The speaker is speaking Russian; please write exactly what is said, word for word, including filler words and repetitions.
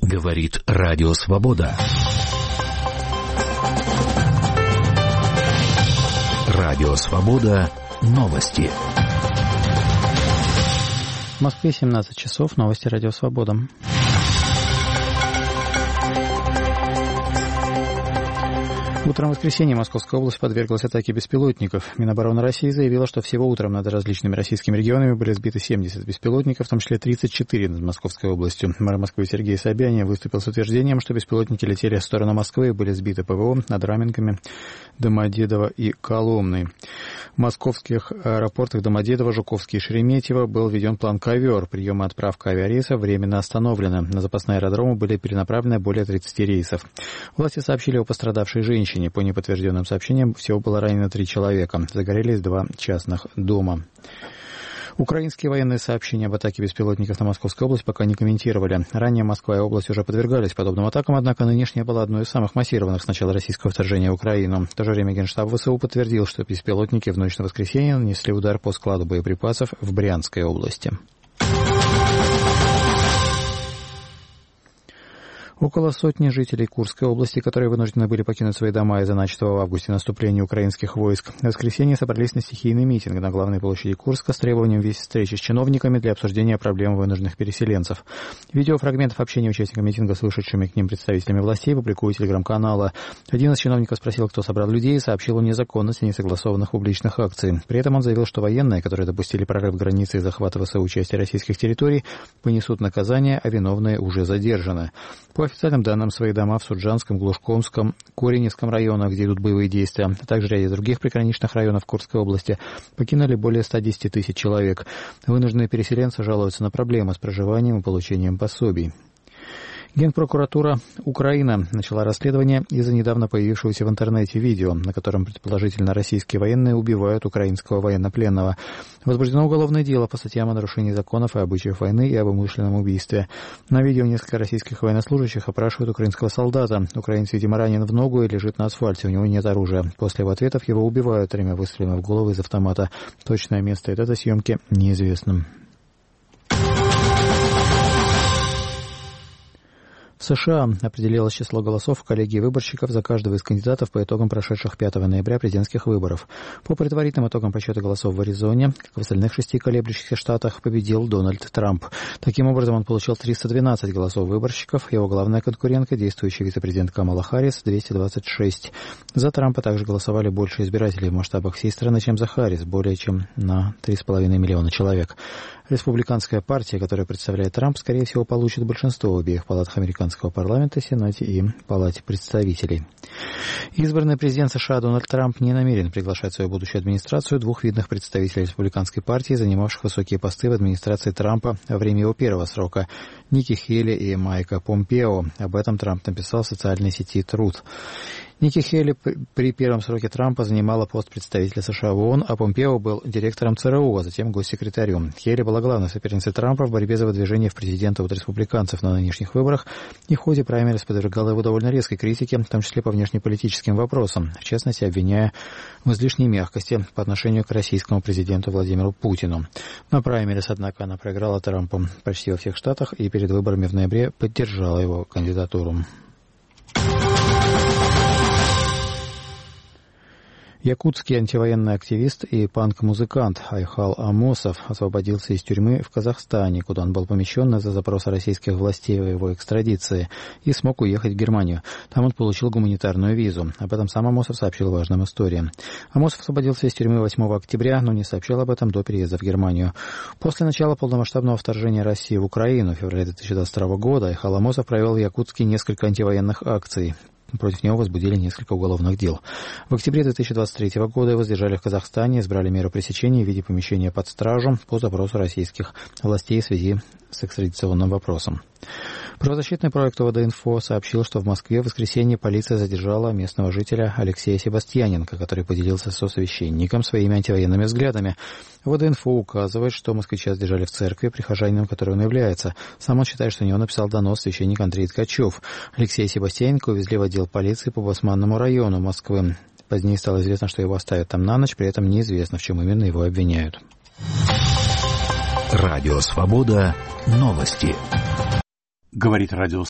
Говорит Радио Свобода. Радио Свобода. Новости. В Москве семнадцать часов. Новости Радио Свобода. Утром воскресенья Московская область подверглась атаке беспилотников. Минобороны России заявила, что всего утром над различными российскими регионами были сбиты семьдесят беспилотников, в том числе тридцать четыре над Московской областью. Мэр Москвы Сергей Собянин выступил с утверждением, что беспилотники летели в сторону Москвы и были сбиты ПВО над Раменками, Домодедово и Коломной. В московских аэропортах Домодедово, Жуковский и Шереметьево был введен план «Ковер». Прием и отправка авиарейсов временно остановлены. На запасные аэродромы были перенаправлены более тридцати рейсов. Власти сообщили о пострадавшей женщине. По неподтвержденным сообщениям, всего было ранено три человека. Загорелись два частных дома. Украинские военные сообщения об атаке беспилотников на Московскую область пока не комментировали. Ранее Москва и область уже подвергались подобным атакам, однако нынешняя была одной из самых массированных с начала российского вторжения в Украину. В то же время Генштаб ВСУ подтвердил, что беспилотники в ночь на воскресенье нанесли удар по складу боеприпасов в Брянской области. Около сотни жителей Курской области, которые вынуждены были покинуть свои дома из-за начатого в августе наступления украинских войск, в воскресенье собрались на стихийный митинг на главной площади Курска с требованием вести встречи с чиновниками для обсуждения проблем вынужденных переселенцев. Видео фрагментов общения участников митинга с вышедшими к ним представителями властей публикуют телеграм-каналы. Один из чиновников спросил, кто собрал людей, и сообщил о незаконности несогласованных публичных акций. При этом он заявил, что военные, которые допустили прорыв границы и захват ВСУ части российских территорий, понесут наказание, а виновные уже задержаны. По официальным данным, свои дома в Суджанском, Глушкомском, Кореневском районах, где идут боевые действия, а также ряде других приграничных районов Курской области, покинули более ста десяти тысяч человек. Вынужденные переселенцы жалуются на проблемы с проживанием и получением пособий. Генпрокуратура Украины начала расследование из-за недавно появившегося в интернете видео, на котором предположительно российские военные убивают украинского военнопленного. Возбуждено уголовное дело по статьям о нарушении законов и обычаев войны и об умышленном убийстве. На видео несколько российских военнослужащих опрашивают украинского солдата. Украинец, видимо, ранен в ногу и лежит на асфальте, у него нет оружия. После его ответов его убивают тремя выстрелами в голову из автомата. Точное место этой съемки неизвестно. В США определилось число голосов в коллегии выборщиков за каждого из кандидатов по итогам прошедших пятого ноября президентских выборов. По предварительным итогам подсчета голосов в Аризоне, как в остальных шести колеблющихся штатах, победил Дональд Трамп. Таким образом, он получил триста двенадцать голосов выборщиков. Его главная конкурентка, действующий вице-президент Камала Харрис, двести двадцать шесть. За Трампа также голосовали больше избирателей в масштабах всей страны, чем за Харрис, более чем на три с половиной миллиона человек. Республиканская партия, которая представляет Трамп, скорее всего, получит большинство в обеих палатах американского парламента, Сенате и Палате представителей. Избранный президент США Дональд Трамп не намерен приглашать в свою будущую администрацию двух видных представителей республиканской партии, занимавших высокие посты в администрации Трампа во время его первого срока, Ники Хейли и Майка Помпео. Об этом Трамп написал в социальной сети Truth. Ники Хейли при первом сроке Трампа занимала пост представителя США в ООН, а Помпео был директором ЦРУ, а затем госсекретарем. Хейли была главной соперницей Трампа в борьбе за выдвижение в президенты от республиканцев на нынешних выборах и в ходе праймериз подвергала его довольно резкой критике, в том числе по внешнеполитическим вопросам, в частности, обвиняя в излишней мягкости по отношению к российскому президенту Владимиру Путину. На праймериз, однако, она проиграла Трампу почти во всех штатах и перед выборами в ноябре поддержала его кандидатуру. Якутский антивоенный активист и панк-музыкант Айхал Амосов освободился из тюрьмы в Казахстане, куда он был помещен из-за запроса российских властей о его экстрадиции, и смог уехать в Германию. Там он получил гуманитарную визу. Об этом сам Амосов сообщил важным историям. Амосов освободился из тюрьмы восьмого октября, но не сообщил об этом до переезда в Германию. После начала полномасштабного вторжения России в Украину в феврале две тысячи двадцать второго года Айхал Амосов провел в Якутске несколько антивоенных акций. Против него возбудили несколько уголовных дел. В октябре две тысячи двадцать третьего года его задержали в Казахстане и избрали меру пресечения в виде помещения под стражу по запросу российских властей в связи с экстрадиционным вопросом. Правозащитный проект ОВД-Инфо сообщил, что в Москве в воскресенье полиция задержала местного жителя Алексея Себастьяненко, который поделился со священником своими антивоенными взглядами. ОВД-Инфо указывает, что москвича задержали в церкви, прихожанином которой он является. Сам он считает, что на него написал донос священник Андрей Ткачев. Алексея Себастьяненко увезли в отдел полиции по Басманному району Москвы. Позднее стало известно, что его оставят там на ночь, при этом неизвестно, в чем именно его обвиняют. Радио Свобода. Новости. Говорит Радио